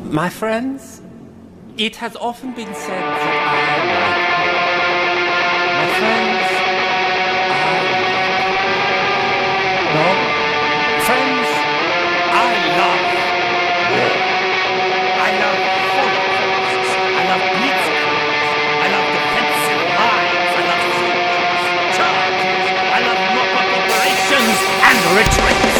My friends, it has often been said that I like my friends. No, friends, I love war. I love holocausts. I love blitzkrieg. I love defensive lines. I love soldiers, charges. I love mop-up operations and retreats.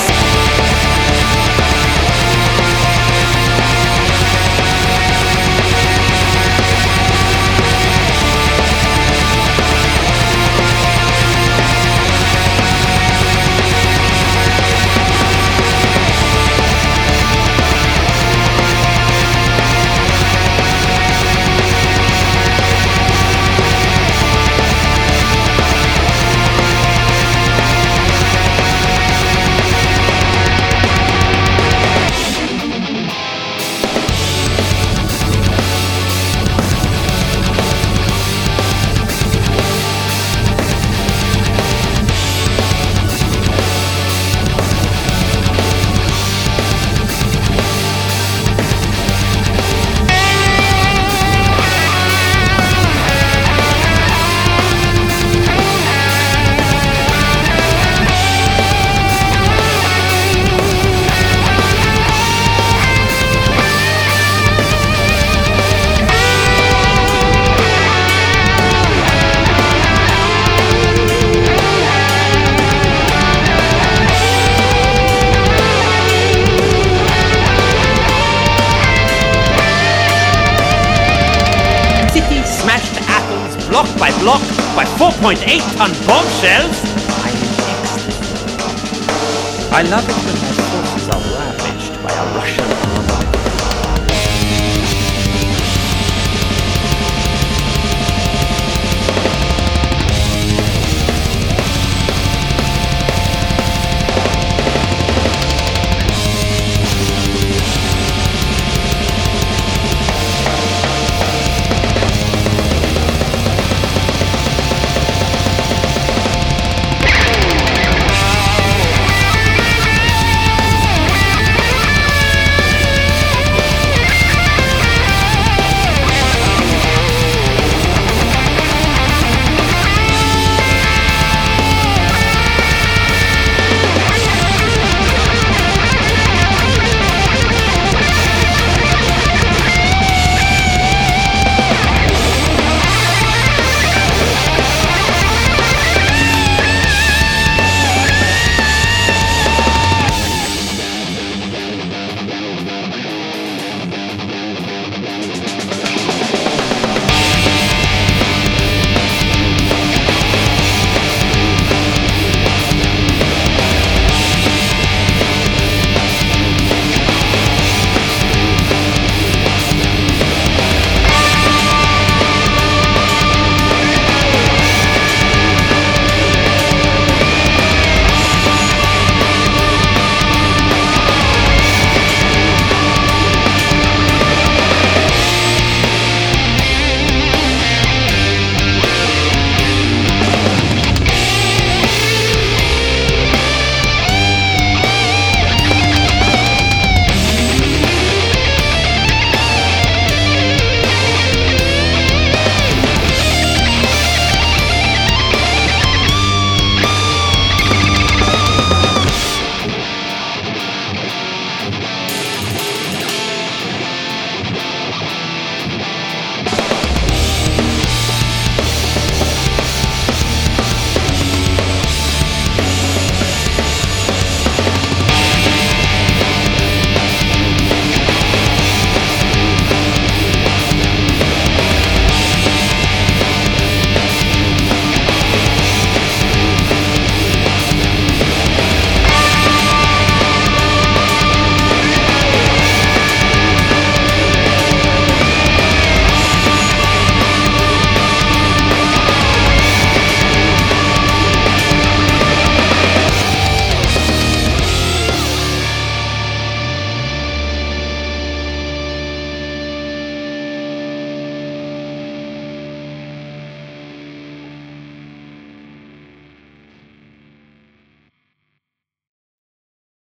Block by block by 4.8-ton bombshells. I am ecstasy. I love it when my forces are ravaged by a Russian army.